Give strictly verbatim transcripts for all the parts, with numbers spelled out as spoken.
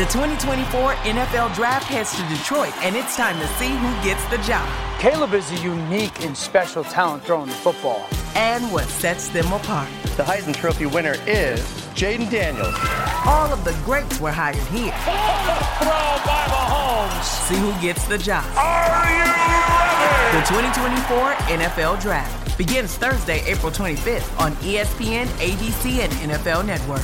The twenty twenty-four N F L Draft heads to Detroit, and it's time to see who gets the job. Caleb is a unique and special talent throwing the football. And what sets them apart. The Heisman Trophy winner is Jaden Daniels. All of the greats were hired here. Throw by Mahomes. See who gets the job. Are you ready? The twenty twenty-four N F L Draft begins Thursday, April twenty-fifth on E S P N, A B C, and N F L Network.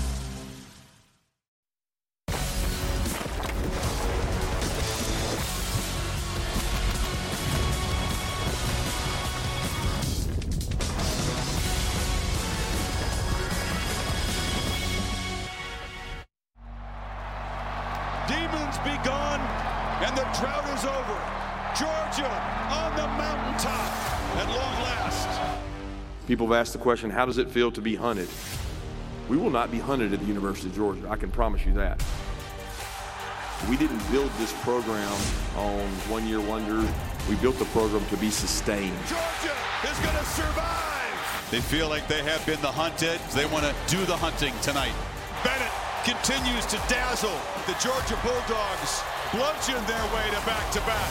Demons be gone, and the drought is over. Georgia on the mountaintop at long last. People have asked the question, how does it feel to be hunted? We will not be hunted at the University of Georgia. I can promise you that. We didn't build this program on one-year wonders. We built the program to be sustained. Georgia is going to survive. They feel like they have been the hunted. They want to do the hunting tonight. Bennett continues to dazzle. The Georgia Bulldogs bludgeon their way to back-to-back.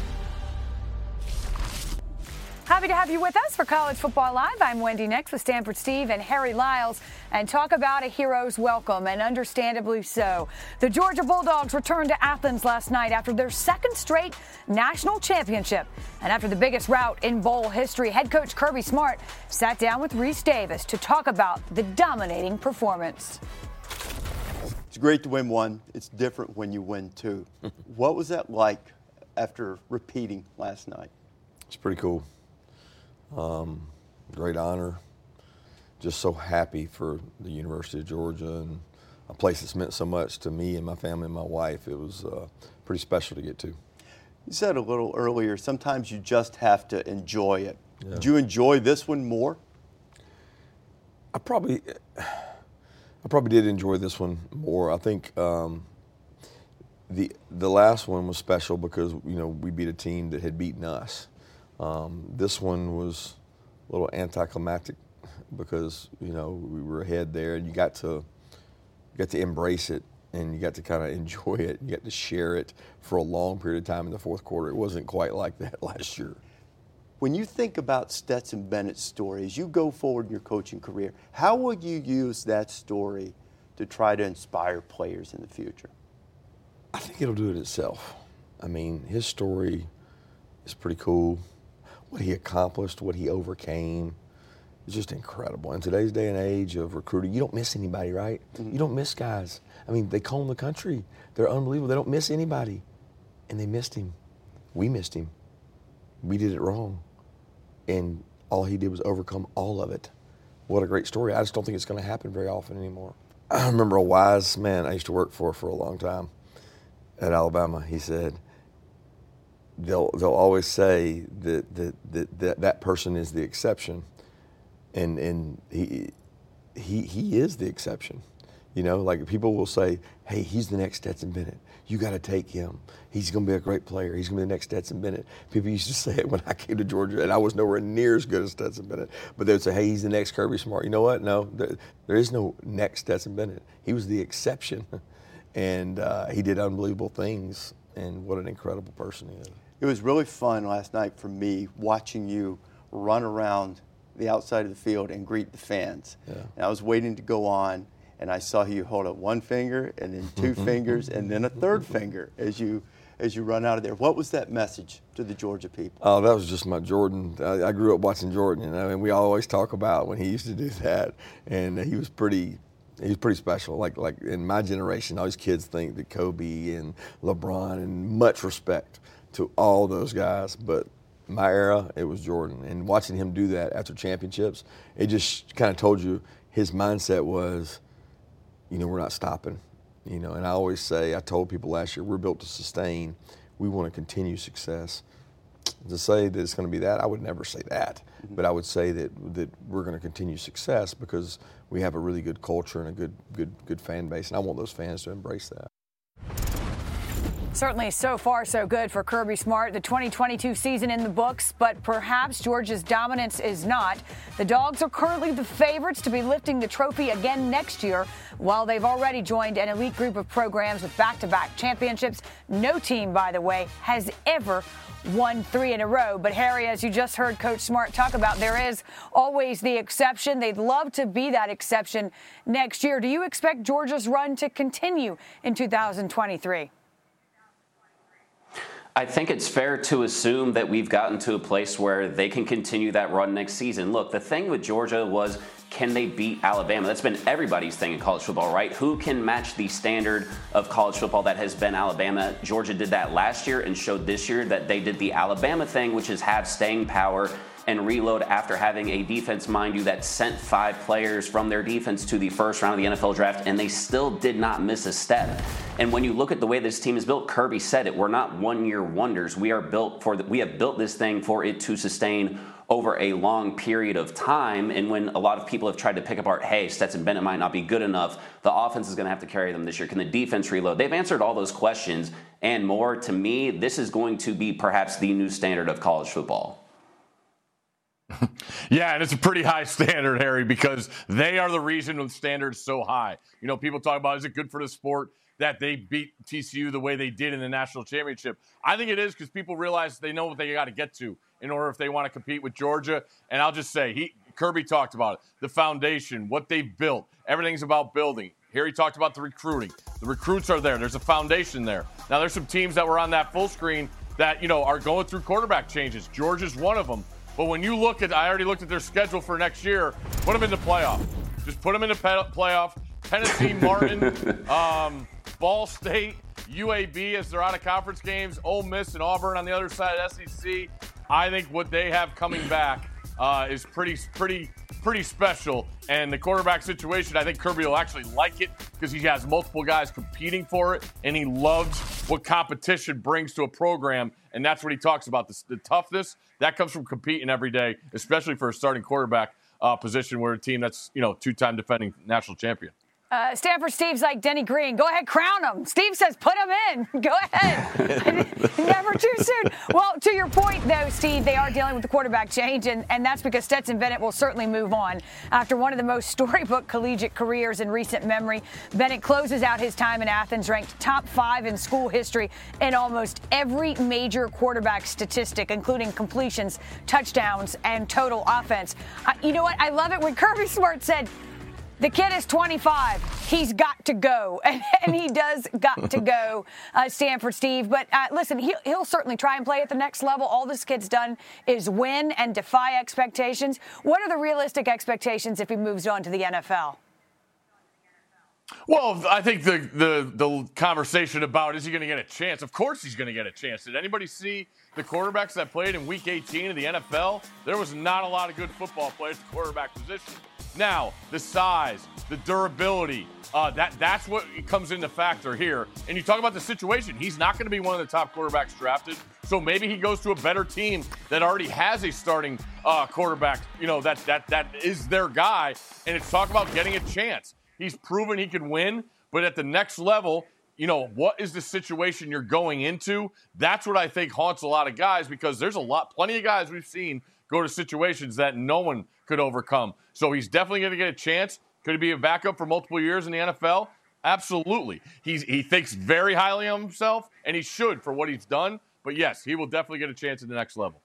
Happy to have you with us for College Football Live. I'm Wendy Nix with Stanford Steve and Harry Lyles, and talk about a hero's welcome, and understandably so. The Georgia Bulldogs returned to Athens last night after their second straight national championship. And after the biggest rout in bowl history, head coach Kirby Smart sat down with Reese Davis to talk about the dominating performance. It's great to win one. It's different when you win two. What was that like after repeating last night? It's pretty cool. Um, great honor. Just so happy for the University of Georgia and a place that's meant so much to me and my family and my wife. It was uh, pretty special to get to. You said a little earlier, sometimes you just have to enjoy it. Yeah. Did you enjoy this one more? I probably, I probably did enjoy this one more. I think um, the the last one was special because, you know, we beat a team that had beaten us. Um, this one was a little anticlimactic because, you know, we were ahead there, and you got to you got to embrace it, and you got to kind of enjoy it. You got to share it for a long period of time in the fourth quarter. It wasn't quite like that last year. When you think about Stetson Bennett's story, as you go forward in your coaching career, how would you use that story to try to inspire players in the future? I think it'll do it itself. I mean, his story is pretty cool. What he accomplished, what he overcame, is just incredible. In today's day and age of recruiting, you don't miss anybody, right? Mm-hmm. You don't miss guys. I mean, they comb the country. They're unbelievable. They don't miss anybody. And they missed him. We missed him. We did it wrong. And all he did was overcome all of it. What a great story. I just don't think it's going to happen very often anymore. I remember a wise man I used to work for for a long time at Alabama. He said, They'll they'll always say that that, that that that person is the exception, and and he he he is the exception. You know, like people will say, "Hey, he's the next Stetson Bennett. You got to take him. He's going to be a great player. He's going to be the next Stetson Bennett." People used to say it when I came to Georgia, and I was nowhere near as good as Stetson Bennett. But they would say, "Hey, he's the next Kirby Smart." You know what? No, there, there is no next Stetson Bennett. He was the exception, and uh, he did unbelievable things. And what an incredible person he is. It was really fun last night for me watching you run around the outside of the field and greet the fans. Yeah. And I was waiting to go on, and I saw you hold up one finger and then two fingers and then a third finger as you as you run out of there. What was that message to the Georgia people? Oh, that was just my Jordan. I, I grew up watching Jordan, you know, and we always talk about when he used to do that, and he was pretty. He was pretty special. Like like in my generation, all these kids think that Kobe and LeBron, and much respect to all those guys, but my era, it was Jordan. And watching him do that after championships, it just kind of told you his mindset was, you know, we're not stopping. You know, and I always say, I told people last year, we're built to sustain. We want to continue success. To say that it's going to be that, I would never say that. Mm-hmm. But I would say that that we're going to continue success because we have a really good culture and a good good good fan base, and I want those fans to embrace that. Certainly so far so good for Kirby Smart. The twenty twenty-two season in the books, but perhaps Georgia's dominance is not. The Dogs are currently the favorites to be lifting the trophy again next year, while they've already joined an elite group of programs with back-to-back championships. No team, by the way, has ever won three in a row. But Harry, as you just heard Coach Smart talk about, there is always the exception. They'd love to be that exception next year. Do you expect Georgia's run to continue in two thousand twenty-three? I think it's fair to assume that we've gotten to a place where they can continue that run next season. Look, the thing with Georgia was, can they beat Alabama? That's been everybody's thing in college football, right? Who can match the standard of college football that has been Alabama? Georgia did that last year and showed this year that they did the Alabama thing, which is have staying power and reload after having a defense, mind you, that sent five players from their defense to the first round of the N F L draft, and they still did not miss a step. And when you look at the way this team is built, Kirby said it, we're not one-year wonders. We are built for the, we have built this thing for it to sustain over a long period of time. And when a lot of people have tried to pick apart, hey, Stetson Bennett might not be good enough, the offense is going to have to carry them this year. Can the defense reload? They've answered all those questions and more. To me, this is going to be perhaps the new standard of college football. Yeah, and it's a pretty high standard, Harry, because they are the reason the standard is so high. You know, people talk about, is it good for the sport that they beat T C U the way they did in the national championship? I think it is, because people realize they know what they got to get to in order if they want to compete with Georgia. And I'll just say, he Kirby talked about it, the foundation, what they've built. Everything's about building. Harry talked about the recruiting. The recruits are there. There's a foundation there. Now, there's some teams that were on that full screen that, you know, are going through quarterback changes. Georgia's one of them. But when you look at, I already looked at their schedule for next year, put them in the playoff. Just put them in the playoff. Tennessee, Martin, um, Ball State, U A B as they're out of conference games, Ole Miss and Auburn on the other side of S E C. I think what they have coming back uh, is pretty, pretty, pretty special. And the quarterback situation, I think Kirby will actually like it because he has multiple guys competing for it, and he loves what competition brings to a program. And that's what he talks about, the, the toughness that comes from competing every day, especially for a starting quarterback uh, position where a team that's, you know, two-time defending national champion. Uh, Stanford Steve's like Denny Green. Go ahead, crown him. Steve says put him in. Go ahead. Never too soon. Well, to your point, though, Steve, they are dealing with the quarterback change, and, and that's because Stetson Bennett will certainly move on. After one of the most storybook collegiate careers in recent memory, Bennett closes out his time in Athens ranked top five in school history in almost every major quarterback statistic, including completions, touchdowns, and total offense. Uh, you know what? I love it when Kirby Smart said, the kid is twenty-five. He's got to go. And, and he does got to go, uh, Stanford Steve. But uh, listen, he'll, he'll certainly try and play at the next level. All this kid's done is win and defy expectations. What are the realistic expectations if he moves on to the N F L? Well, I think the, the, the conversation about, is he going to get a chance? Of course he's going to get a chance. Did anybody see the quarterbacks that played in Week eighteen of the N F L? There was not a lot of good football players at the quarterback position. Now, the size, the durability, uh, that that's what comes into factor here. And you talk about the situation. He's not going to be one of the top quarterbacks drafted, so maybe he goes to a better team that already has a starting uh, quarterback, you know, that that that is their guy. And it's talk about getting a chance. He's proven he can win, but at the next level, you know, what is the situation you're going into? That's what I think haunts a lot of guys, because there's a lot, plenty of guys we've seen go to situations that no one could overcome. So he's definitely going to get a chance. Could he be a backup for multiple years in the N F L? Absolutely. He's, he thinks very highly of himself, and he should for what he's done. But, yes, he will definitely get a chance at the next level.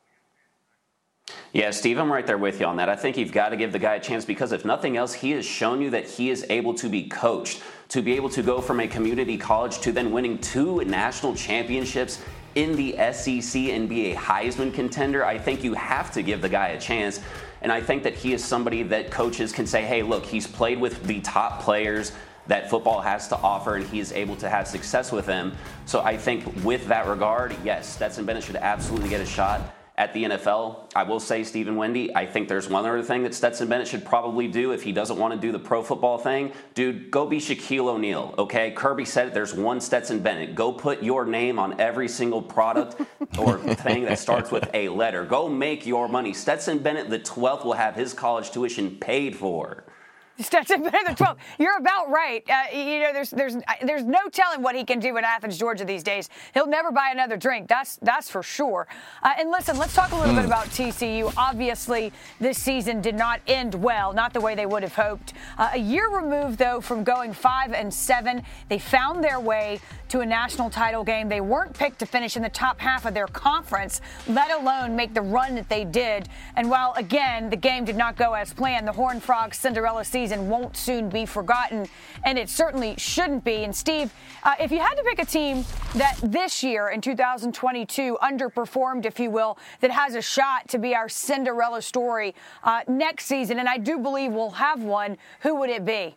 Yeah, Steve, I'm right there with you on that. I think you've got to give the guy a chance because, if nothing else, he has shown you that he is able to be coached, to be able to go from a community college to then winning two national championships in the S E C and be a Heisman contender. I think you have to give the guy a chance. And I think that he is somebody that coaches can say, hey, look, he's played with the top players that football has to offer, and he's able to have success with them. So I think with that regard, yes, Stetson Bennett should absolutely get a shot at the N F L. I will say, Steve and Wendy, I think there's one other thing that Stetson Bennett should probably do if he doesn't want to do the pro football thing. Dude, go be Shaquille O'Neal, okay? Kirby said it, there's one Stetson Bennett. Go put your name on every single product or thing that starts with a letter. Go make your money. Stetson Bennett, the twelfth, will have his college tuition paid for. Stetson Bennett, twelve. You're about right. Uh, you know, there's there's there's no telling what he can do in Athens, Georgia these days. He'll never buy another drink. That's that's for sure. Uh, and listen, let's talk a little mm. bit about T C U. Obviously, this season did not end well, not the way they would have hoped. Uh, a year removed, though, from going five and seven, they found their way to a national title game. They weren't picked to finish in the top half of their conference, let alone make the run that they did. And while, again, the game did not go as planned, the Horned Frogs Cinderella season won't soon be forgotten, and it certainly shouldn't be. And, Steve, uh, if you had to pick a team that this year in two thousand twenty-two underperformed, if you will, that has a shot to be our Cinderella story uh, next season, and I do believe we'll have one, who would it be?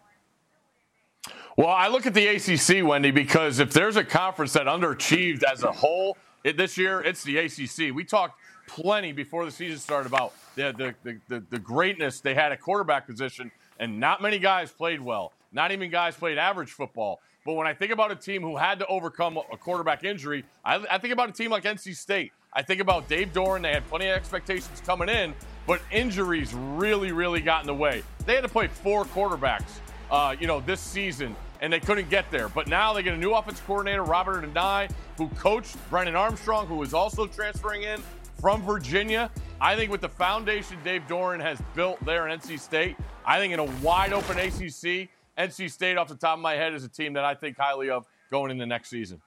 Well, I look at the A C C, Wendy, because if there's a conference that underachieved as a whole it, this year, it's the A C C. We talked plenty before the season started about the, the, the, the, the greatness they had at quarterback position, and not many guys played well. Not even guys played average football. But when I think about a team who had to overcome a quarterback injury, I, I think about a team like N C State. I think about Dave Doeren. They had plenty of expectations coming in, but injuries really, really got in the way. They had to play four quarterbacks. Uh, you know, this season, and they couldn't get there. But now they get a new offensive coordinator, Robert Anae, who coached Brennan Armstrong, who is also transferring in from Virginia. I think with the foundation Dave Doeren has built there in N C State, I think in a wide-open A C C, N C State, off the top of my head, is a team that I think highly of going into next season.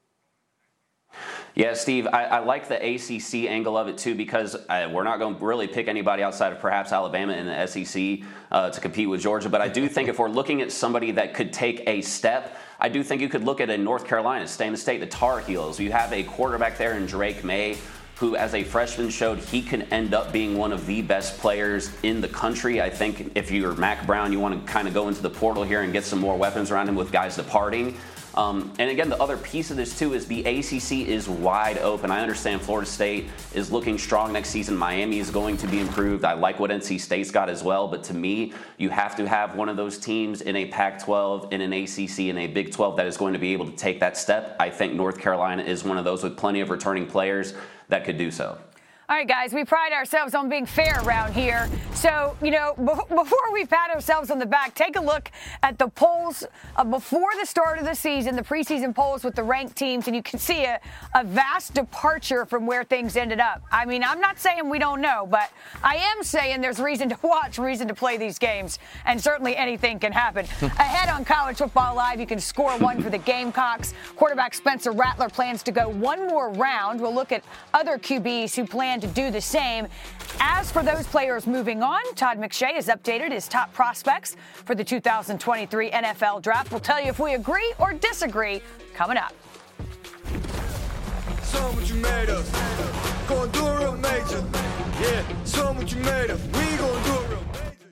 Yeah, Steve, I, I like the A C C angle of it, too, because uh, we're not going to really pick anybody outside of perhaps Alabama in the S E C uh, to compete with Georgia. But I do think if we're looking at somebody that could take a step, I do think you could look at a North Carolina, stay in the state, the Tar Heels. You have a quarterback there in Drake May, who as a freshman showed he can end up being one of the best players in the country. I think if you're Mac Brown, you want to kind of go into the portal here and get some more weapons around him with guys departing. Um, and again, the other piece of this, too, is the A C C is wide open. I understand Florida State is looking strong next season. Miami is going to be improved. I like what N C State's got as well. But to me, you have to have one of those teams in a Pac twelve, in an A C C, in a Big twelve that is going to be able to take that step. I think North Carolina is one of those with plenty of returning players that could do so. All right, guys, we pride ourselves on being fair around here. So, you know, before we pat ourselves on the back, take a look at the polls uh, before the start of the season, the preseason polls with the ranked teams, and you can see a, a vast departure from where things ended up. I mean, I'm not saying we don't know, but I am saying there's reason to watch, reason to play these games, and certainly anything can happen. Ahead on College Football Live, you can score one for the Gamecocks. Quarterback Spencer Rattler plans to go one more round. We'll look at other Q Bs who plan to do the same. As for those players moving on, Todd McShay has updated his top prospects for the two thousand twenty-three N F L Draft. We'll tell you if we agree or disagree coming up. So what you made of. Gonna do it real major. Yeah, so what you made of. We gonna do it real major.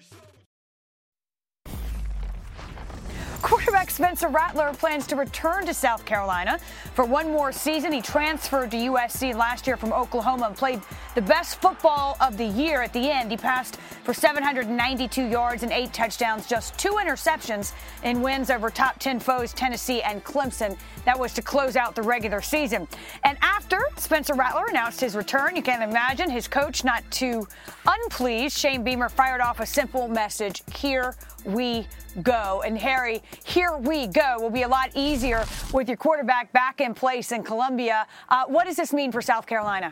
Quarterback Spencer Rattler plans to return to South Carolina for one more season. He transferred to U S C last year from Oklahoma and played the best football of the year at the end. He passed for seven hundred ninety-two yards and eight touchdowns, just two interceptions in wins over top ten foes, Tennessee and Clemson. That was to close out the regular season. And after Spencer Rattler announced his return, you can imagine his coach not too unpleased. Shane Beamer fired off a simple message: here we go. And Harry, here we go will be a lot easier with your quarterback back in place in Columbia. Uh, what does this mean for South Carolina?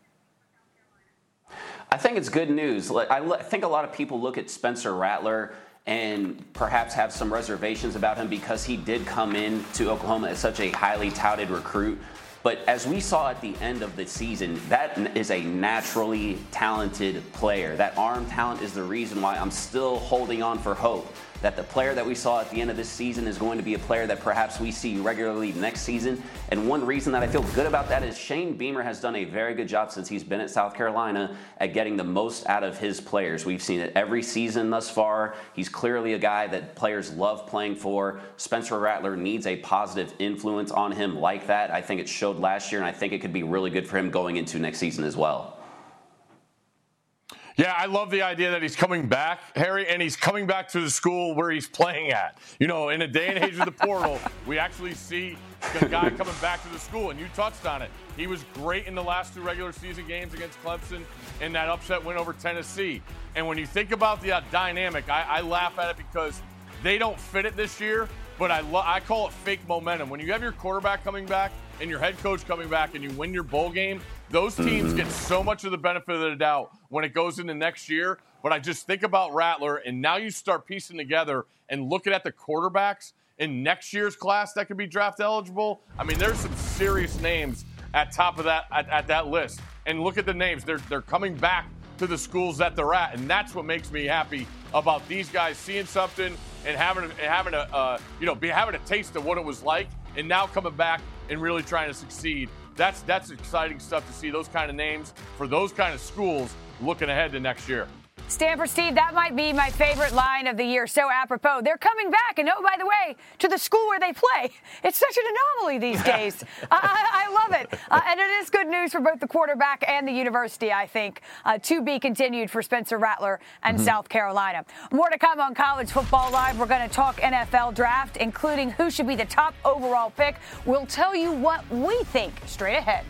I think it's good news. I think a lot of people look at Spencer Rattler and perhaps have some reservations about him because he did come in to Oklahoma as such a highly touted recruit. But as we saw at the end of the season, that is a naturally talented player. That arm talent is the reason why I'm still holding on for hope that the player that we saw at the end of this season is going to be a player that perhaps we see regularly next season. And one reason that I feel good about that is Shane Beamer has done a very good job since he's been at South Carolina at getting the most out of his players. We've seen it every season thus far. He's clearly a guy that players love playing for. Spencer Rattler needs a positive influence on him like that. I think it showed last year, and I think it could be really good for him going into next season as well. Yeah, I love the idea that he's coming back, Harry, and he's coming back to the school where he's playing at. You know, in a day and age of the portal, we actually see a guy coming back to the school, and you touched on it. He was great in the last two regular season games against Clemson and that upset win over Tennessee. And when you think about the uh, dynamic, I, I laugh at it because they don't fit it this year, but I, lo- I call it fake momentum. When you have your quarterback coming back and your head coach coming back and you win your bowl game, those teams get so much of the benefit of the doubt when it goes into next year. But I just think about Rattler, and now you start piecing together and looking at the quarterbacks in next year's class that could be draft eligible. I mean, there's some serious names at top of that at, at that list. And look at the names. They're they're coming back to the schools that they're at, and that's what makes me happy about these guys seeing something and having and having a uh, you know be having a taste of what it was like, and now coming back and really trying to succeed. That's that's exciting stuff to see those kind of names for those kind of schools looking ahead to next year. Stanford Steve, that might be my favorite line of the year. So apropos. They're coming back, and oh, by the way, to the school where they play. It's such an anomaly these days. I, I, I love it. Uh, and it is good news for both the quarterback and the university, I think. Uh, to be continued for Spencer Rattler and mm-hmm. South Carolina. More to come on College Football Live. We're going to talk N F L draft, including who should be the top overall pick. We'll tell you what we think straight ahead.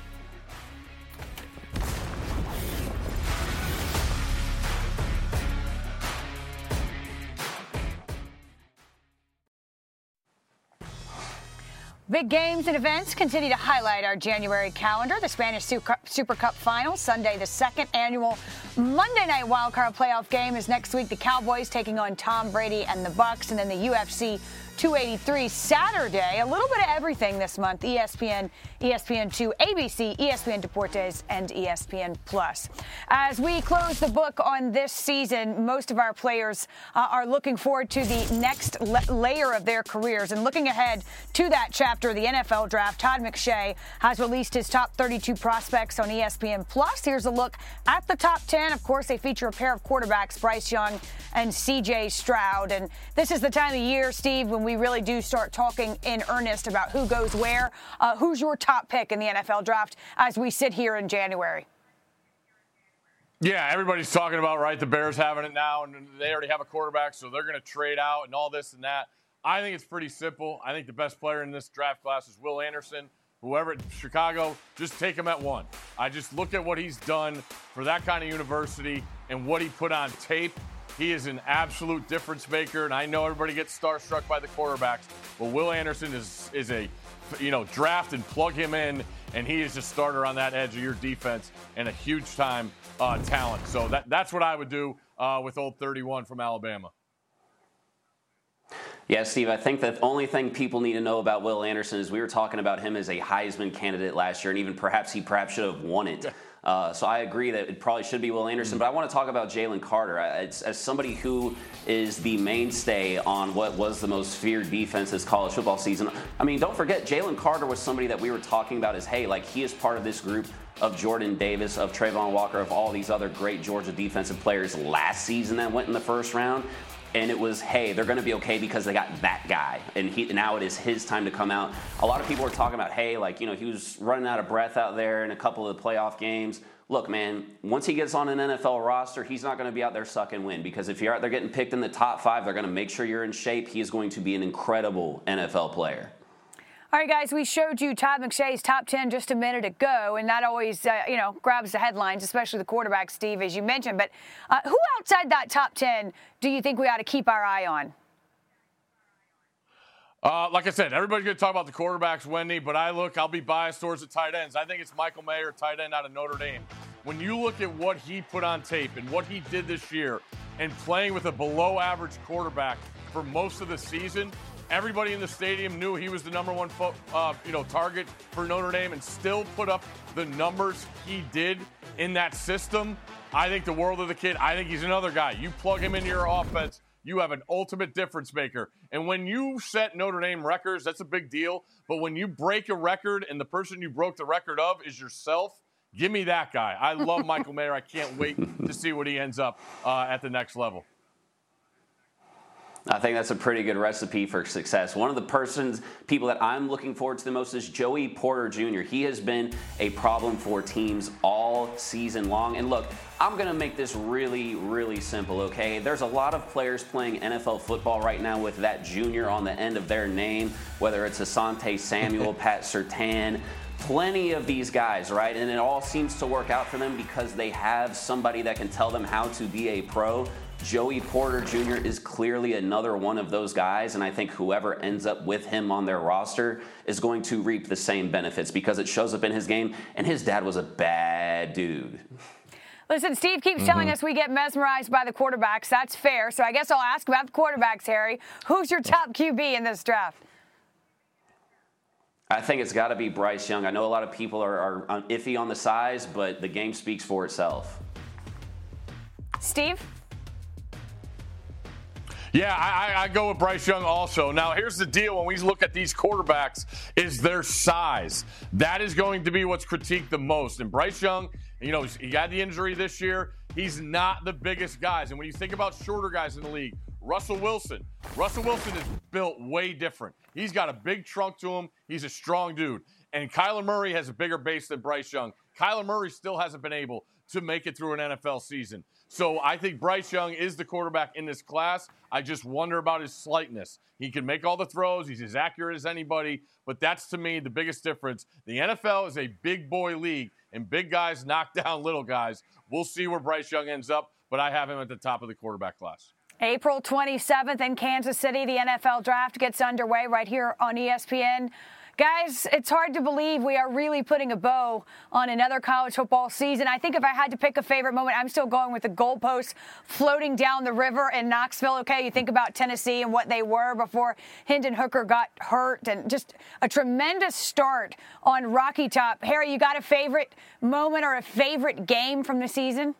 Big games and events continue to highlight our January calendar. The Spanish Super Cup Final, Sunday, the second annual Monday Night Wildcard Playoff game is next week. The Cowboys taking on Tom Brady and the Bucs, and then the U F C two eighty-three Saturday. A little bit of everything this month. E S P N, E S P N two, A B C, E S P N Deportes, and E S P N Plus. As we close the book on this season, most of our players uh, are looking forward to the next la- layer of their careers. And looking ahead to that chapter of the N F L draft, Todd McShay has released his top thirty-two prospects on E S P N Plus. Here's a look at the top ten. Of course, they feature a pair of quarterbacks, Bryce Young and C J Stroud. And this is the time of year, Steve, when we really do start talking in earnest about who goes where. Uh, who's your top pick in the N F L draft as we sit here in January? Yeah, everybody's talking about, right, the Bears having it now, and they already have a quarterback, so they're going to trade out and all this and that. I think it's pretty simple. I think the best player in this draft class is Will Anderson. Whoever at Chicago, just take him at one. I just look at what he's done for that kind of university and what he put on tape. He is an absolute difference maker, and I know everybody gets starstruck by the quarterbacks, but Will Anderson is is a, you know, draft and plug him in, and he is a starter on that edge of your defense and a huge-time uh, talent. So that that's what I would do uh, with old thirty-one from Alabama. Yeah, Steve, I think the only thing people need to know about Will Anderson is we were talking about him as a Heisman candidate last year, and even perhaps he perhaps should have won it. Uh, so I agree that it probably should be Will Anderson, but I want to talk about Jalen Carter. It's, as somebody who is the mainstay on what was the most feared defense this college football season, I mean, don't forget, Jalen Carter was somebody that we were talking about as, hey, like he is part of this group of Jordan Davis, of Trayvon Walker, of all these other great Georgia defensive players last season that went in the first round. And it was, hey, they're going to be okay because they got that guy. And he, now it is his time to come out. A lot of people are talking about, hey, like, you know, he was running out of breath out there in a couple of the playoff games. Look, man, once he gets on an N F L roster, he's not going to be out there suck and win. Because if you're out there getting picked in the top five, they're going to make sure you're in shape. He is going to be an incredible N F L player. All right, guys, we showed you Todd McShay's top ten just a minute ago, and that always, uh, you know, grabs the headlines, especially the quarterback, Steve, as you mentioned. But uh, who outside that top ten do you think we ought to keep our eye on? Uh, like I said, everybody's going to talk about the quarterbacks, Wendy, but I look, I'll be biased towards the tight ends. I think it's Michael Mayer, tight end out of Notre Dame. When you look at what he put on tape and what he did this year and playing with a below-average quarterback for most of the season, everybody in the stadium knew he was the number one fo- uh, you know, target for Notre Dame and still put up the numbers he did in that system. I think the world of the kid. I think he's another guy. You plug him into your offense, you have an ultimate difference maker. And when you set Notre Dame records, that's a big deal. But when you break a record and the person you broke the record of is yourself, give me that guy. I love Michael Mayer. I can't wait to see what he ends up uh, at the next level. I think that's a pretty good recipe for success. One of the persons, people that I'm looking forward to the most is Joey Porter Junior He has been a problem for teams all season long. And look, I'm going to make this really, really simple, okay? There's a lot of players playing N F L football right now with that junior on the end of their name, whether it's Asante Samuel, Pat Surtain, plenty of these guys, right? And it all seems to work out for them because they have somebody that can tell them how to be a pro. Joey Porter Junior is clearly another one of those guys, and I think whoever ends up with him on their roster is going to reap the same benefits because it shows up in his game, and his dad was a bad dude. Listen, Steve keeps Mm-hmm. telling us we get mesmerized by the quarterbacks. That's fair. So I guess I'll ask about the quarterbacks, Harry. Who's your top Q B in this draft? I think it's got to be Bryce Young. I know a lot of people are, are iffy on the size, but the game speaks for itself. Steve? Yeah, I, I go with Bryce Young also. Now, here's the deal. When we look at these quarterbacks, is their size. That is going to be what's critiqued the most. And Bryce Young, you know, he had the injury this year. He's not the biggest guys. And when you think about shorter guys in the league, Russell Wilson. Russell Wilson is built way different. He's got a big trunk to him. He's a strong dude. And Kyler Murray has a bigger base than Bryce Young. Kyler Murray still hasn't been able to make it through an N F L season. So I think Bryce Young is the quarterback in this class. I just wonder about his slightness. He can make all the throws. He's as accurate as anybody. But that's, to me, the biggest difference. The N F L is a big boy league, and big guys knock down little guys. We'll see where Bryce Young ends up, but I have him at the top of the quarterback class. April twenty-seventh in Kansas City, the N F L draft gets underway right here on E S P N. Guys, it's hard to believe we are really putting a bow on another college football season. I think if I had to pick a favorite moment, I'm still going with the goalposts floating down the river in Knoxville. Okay, you think about Tennessee and what they were before Hendon Hooker got hurt, and just a tremendous start on Rocky Top. Harry, you got a favorite moment or a favorite game from the season?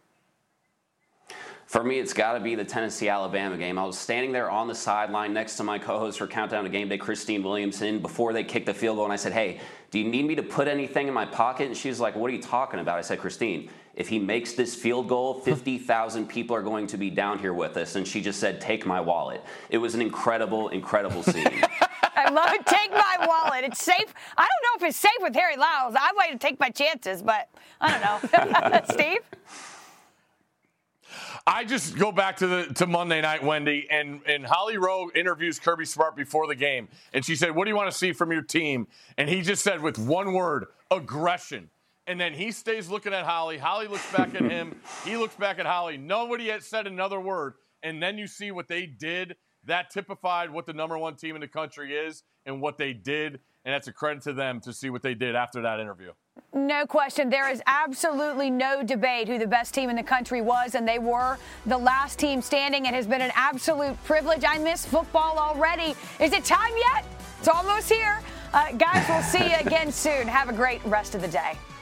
For me, it's got to be the Tennessee-Alabama game. I was standing there on the sideline next to my co-host for Countdown to Game Day, Christine Williamson, before they kicked the field goal, and I said, hey, do you need me to put anything in my pocket? And she was like, what are you talking about? I said, Christine, if he makes this field goal, fifty thousand people are going to be down here with us. And she just said, take my wallet. It was an incredible, incredible scene. I love it. Take my wallet. It's safe. I don't know if it's safe with Harry Lyles. I might take my chances, but I don't know. Steve? I just go back to the to Monday night, Wendy, and, and Holly Rowe interviews Kirby Smart before the game. And she said, what do you want to see from your team? And he just said with one word, aggression. And then he stays looking at Holly. Holly looks back at him. He looks back at Holly. Nobody had said another word. And then you see what they did. That typified what the number one team in the country is and what they did. And that's a credit to them to see what they did after that interview. No question. There is absolutely no debate who the best team in the country was, and they were the last team standing. It has been an absolute privilege. I miss football already. Is it time yet? It's almost here. Uh, guys, we'll see you again soon. Have a great rest of the day.